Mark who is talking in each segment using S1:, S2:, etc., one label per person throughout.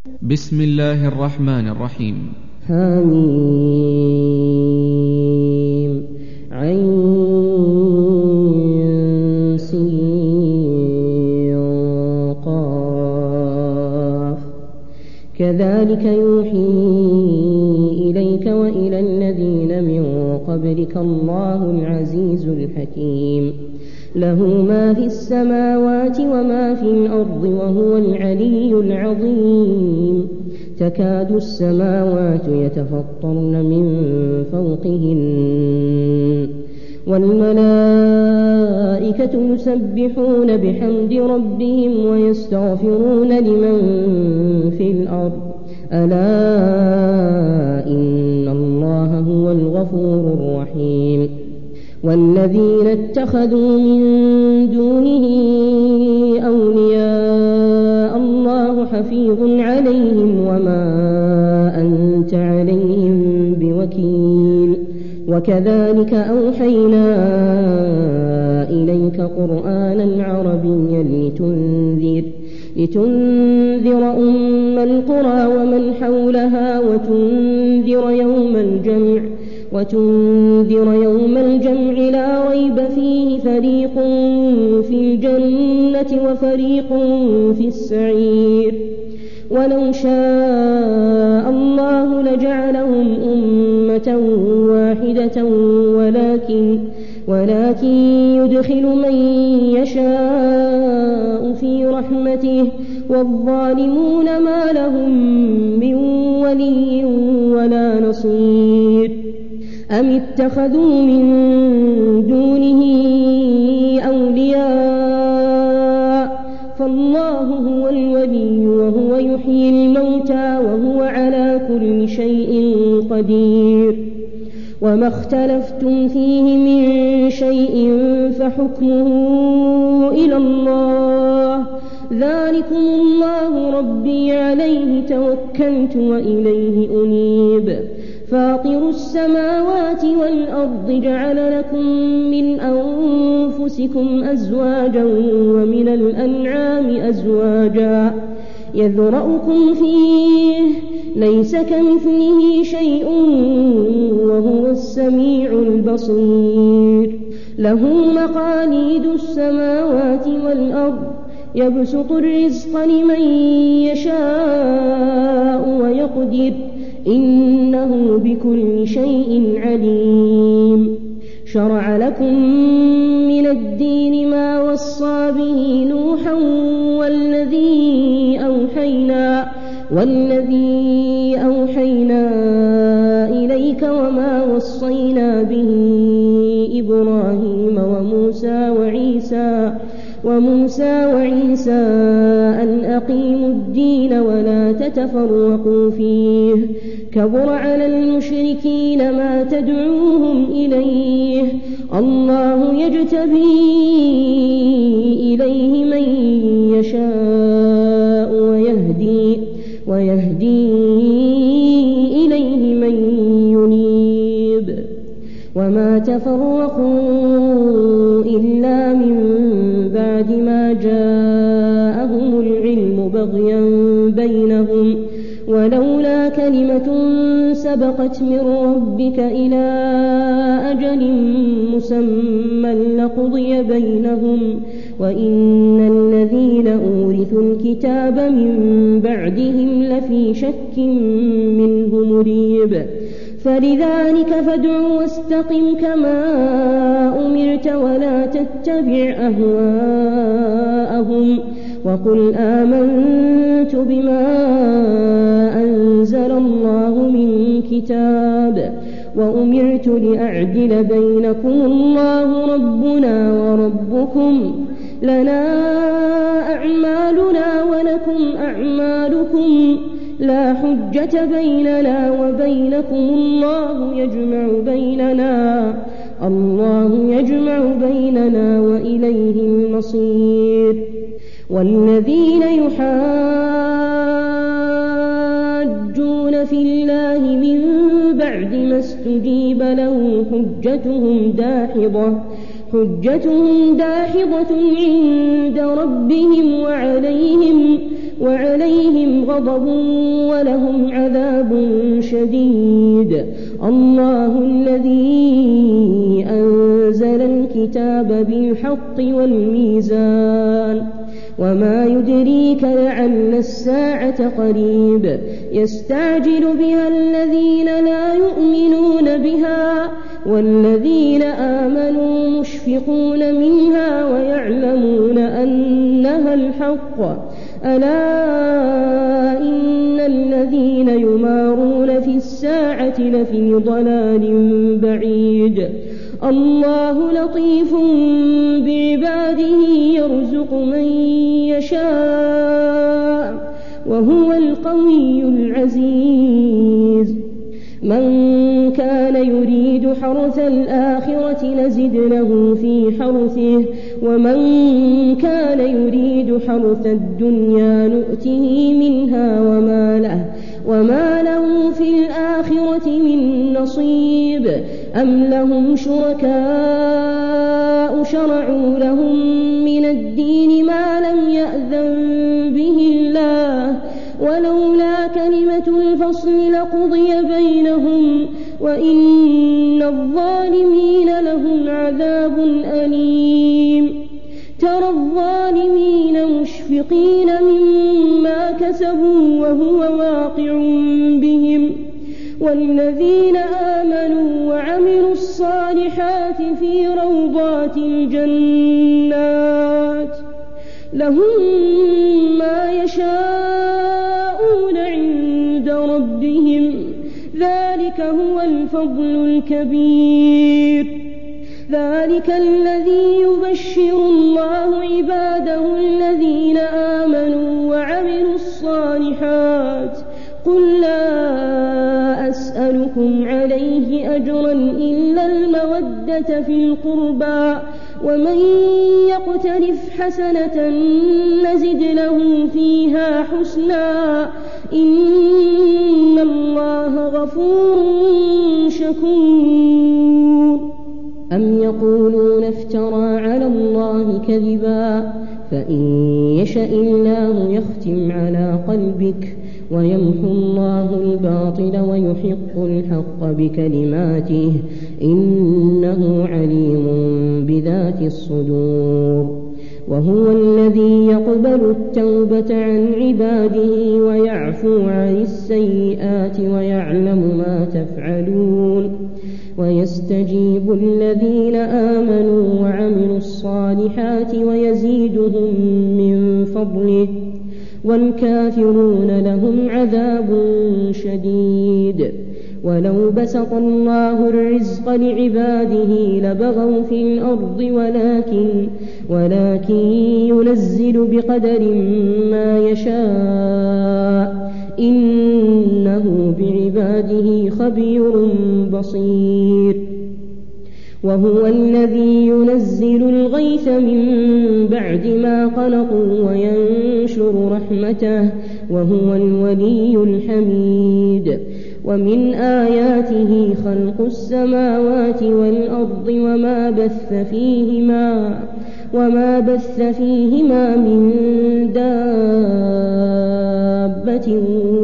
S1: بسم الله الرحمن الرحيم.
S2: حميم عين سين قاف كذلك يوحي إليك وإلى الذين من قبلك الله العزيز الحكيم له ما في السماوات وما في الأرض وهو العلي العظيم تكاد السماوات يتفطرن من فوقهن والملائكة يسبحون بحمد ربهم ويستغفرون لمن في الأرض ألا إن الله هو الغفور الرحيم والذين اتخذوا من دونه أولياء الله حفيظ عليهم وما أنت عليهم بوكيل وكذلك أوحينا إليك قرآنا عربيا لتنذر أم القرى ومن حولها وتنذر يوم الجمع لا ريب فيه فريق في الجنة وفريق في السعير ولو شاء الله لجعلهم أمة واحدة ولكن يدخل من يشاء في رحمته والظالمون ما لهم من ولي ولا نصير أم اتخذوا من دونه أولياء فالله هو الولي وهو يحيي الموتى وهو على كل شيء قدير وما اختلفتم فيه من شيء فحكمه إلى الله ذلكم الله ربي عليه توكلت وإليه أنيب فاطر السماوات والأرض جعل لكم من أنفسكم أزواجا ومن الأنعام أزواجا يذرأكم فيه ليس كمثله شيء وهو السميع البصير له مقاليد السماوات والأرض يبسط الرزق لمن يشاء ويقدر إنه بكل شيء عليم شرع لكم من الدين ما وصى به نوحا والذي أوحينا إليك وما وصينا به إبراهيم وموسى وعيسى أن أقيموا الدين ولا تتفرقوا فيه كبر على المشركين ما تدعوهم إليه الله يجتبي إليه من يشاء ويهدي إليه من ينيب وما تفرقوا إلا من بعد ما جاءهم العلم بغيا بينهم ولولا كلمة سبقت من ربك إلى أجل مسمى لقضي بينهم وإن الذين أورثوا الكتاب من بعدهم لفي شك منه مريب فلذلك فادع واستقم كما أمرت ولا تتبع أهواءهم وقل آمنت بما أنزل الله من كتاب وأمرت لأعدل بينكم الله ربنا وربكم لنا أعمالنا ولكم أعمالكم لا حجة بيننا وبينكم الله يجمع بيننا وإليه المصير والذين يحاجون في الله من بعد ما استجيب له حجتهم داحضة عند ربهم وعليهم غضب ولهم عذاب شديد. الله الذي أنزل الكتاب بالحق والميزان وما يدريك لعل الساعة قريب يستعجل بها الذين لا يؤمنون بها والذين آمنوا مشفقون منها ويعلمون أنها الحق ألا إن الذين يمارون في الساعة لفي ضلال بعيد. الله لطيف بعباده يرزق من يشاء وهو القوي العزيز. من كان يريد حرث الآخرة نزد له في حرثه ومن كان يريد حرث الدنيا نؤته منها وما له في الآخرة من نصيب. أم لهم شركاء شرعوا لهم من الدين ما لم يأذن به الله ولولا كلمة الفصل لقضي بينهم وإن الظالمين لهم عذاب أليم. ترى الظالمين مشفقين مما كسبوا وهو واقع بهم والذين آمنوا وعملوا الصالحات في روضات الجنات لهم ما يشاءون عند ربهم ذلك هو الفضل الكبير. ذلك الذي يبشر الله عباده الذين آمنوا وعملوا الصالحات قل لا أسألكم عليه أجرا إلا المودة في القربى ومن يقترف حسنة نزد له فيها حسنا إن الله غفور شكور. أم يقولون افترى على الله كذبا فإن يشأ الله يختم على قلبك ويمحو الله الباطل ويحق الحق بكلماته إنه عليم بذات الصدور. وهو الذي يقبل التوبة عن عباده ويعفو عن السيئات ويعلم ما تفعلون ويستجيب الذين آمنوا وعملوا الصالحات ويزيدهم من فضله والكافرون لهم عذاب شديد. ولو بسط الله الرزق لعباده لبغوا في الأرض ولكن ينزل بقدر ما يشاء إنه بعباده خبير بصير. وهو الذي ينزل الغيث من بعد ما قنطوا وينشر رحمته وهو الولي الحميد. ومن آياته خلق السماوات والأرض وما بث فيهما من دابة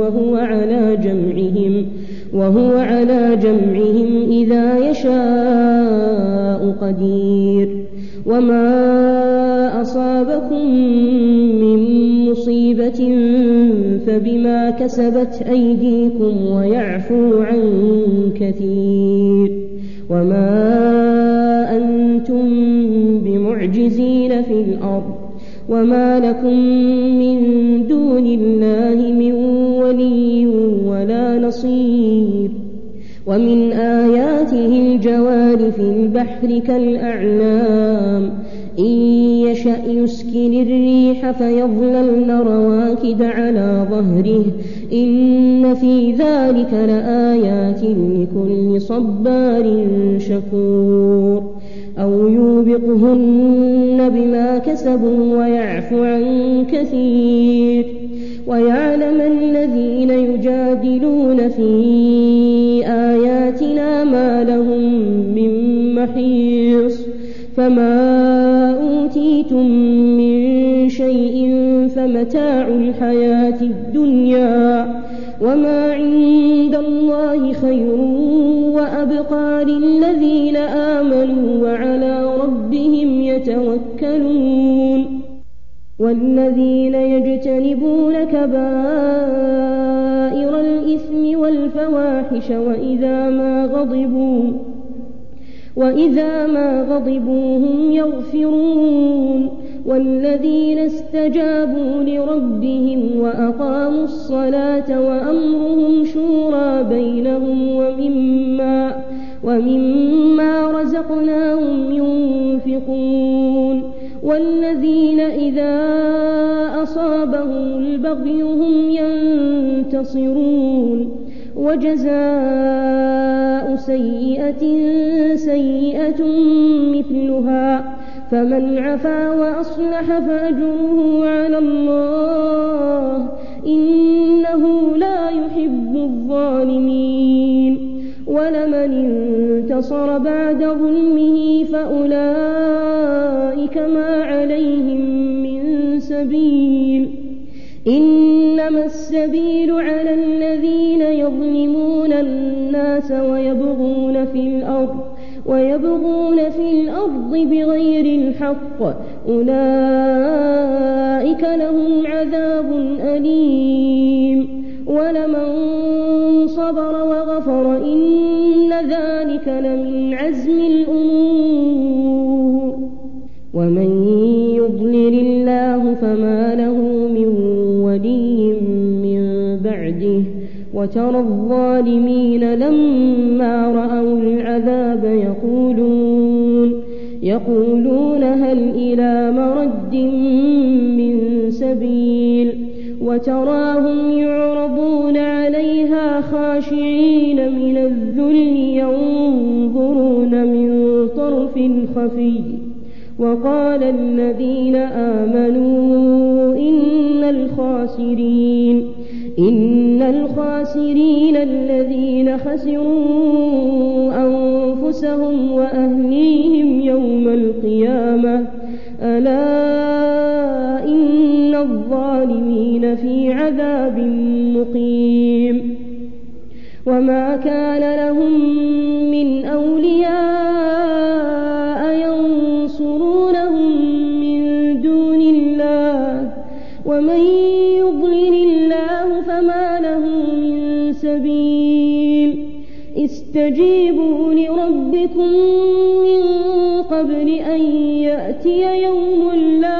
S2: وهو على جمعهم إذا يشاء قدير. وما أصابكم من مصيبة فبما كسبت أيديكم ويعفو عن كثير. وما أنتم بمعجزين في الأرض وما لكم من دون الله من ولي ولا نصير. ومن آياته الجوار في البحر كالأعلام إن يشأ يسكن الريح فيظللن رواكد على ظهره إن في ذلك لآيات لكل صبار شكور. أو يوبقهن بما كسبوا ويعفو عن كثير. ويعلم الذين يجادلون في آياتنا ما لهم من محيص فما وما عند الله خير وأبقى للذين آمنوا وعلى ربهم يتوكلون والذين يجتنبون كبائر الإثم والفواحش وإذا ما غضبوا هم يغفرون والذين استجابوا لربهم وأقاموا الصلاة وأمرهم شورى بينهم ومما رزقناهم ينفقون والذين إذا أصابهم البغي هم ينتصرون وجزاء سيئة سيئة مثلها فمن عفا وأصلح فأجره على الله إنه لا يحب الظالمين ولمن انتصر بعد ظلمه فأولئك ما عليهم من سبيل إنما السبيل على الذين يظلمون الناس ويبغون في الأرض بغير الحق أولئك لهم عذاب أليم ولمن صبر وغفر إن ذلك لمن عزم الأمور ومن يضلل الله فما له من ولي من بعده وترى الظالمين لما رأوا العذاب يقولون هل إلى مرد من سبيل وتراهم يعرضون عليها خاشعين من الذل ينظرون من طرف خفي وقال الذين آمنوا إن الخاسرين الذين خسروا أنفسهم وأهليهم يوم القيامة ألا إن الظالمين في عذاب مقيم وما كان لهم من أولياء ينصرونهم من دون الله ومن يضلل الله فما له من سبيل استجيبوا لربكم من قبل أن يأتي يوم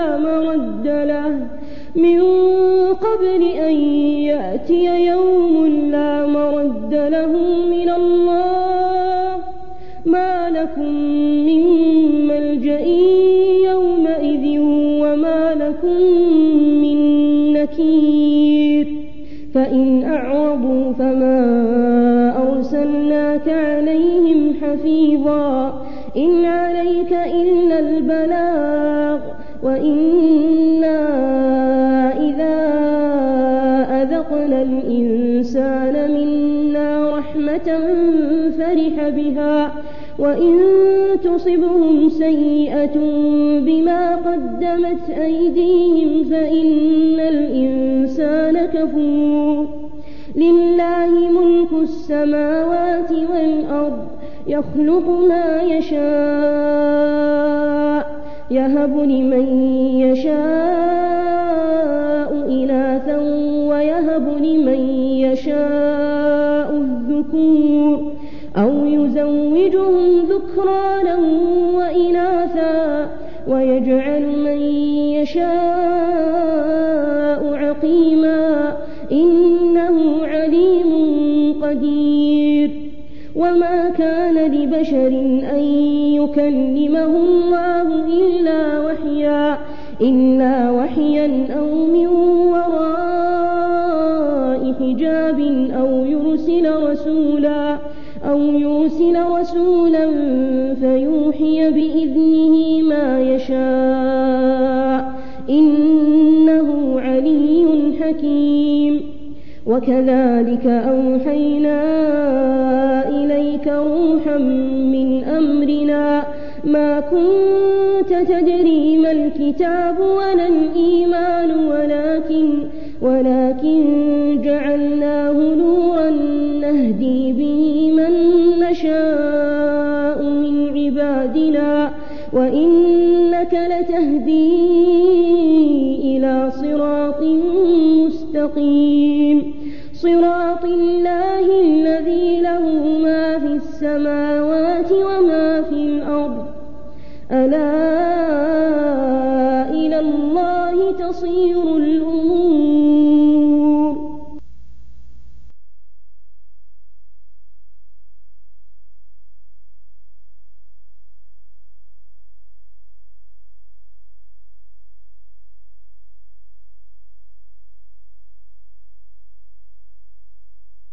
S2: لا مرد له من الله ما لكم من ملجأ يومئذ وما لكم من نكير فإن أعرضوا فما أرسلناك عليهم حفيظا إن عليك إلا البلاغ وإنا إذا أذقنا الإنسان منا رحمة فرح بها وإن تصبهم سيئة بما قدمت أيديهم فإن الإنسان كفور لله ملك السماوات والأرض يخلق ما يشاء يهب لمن يشاء إناثا ويهب لمن يشاء الذكور أو يزوجهم ذكرانا وإناثا ويجعل من يشاء عقيما إنه عليم قدير وما كان لبشر أن يكلمه الله إلا وحيا أو من وراء حجاب أو يرسل رسولا فيوحي بإذنه ما يشاء إنه علي حكيم وكذلك أوحينا إليك روحا من أمرنا ما كنت تدري ما الكتاب ولا الإيمان ولكن جعلناه الملائكة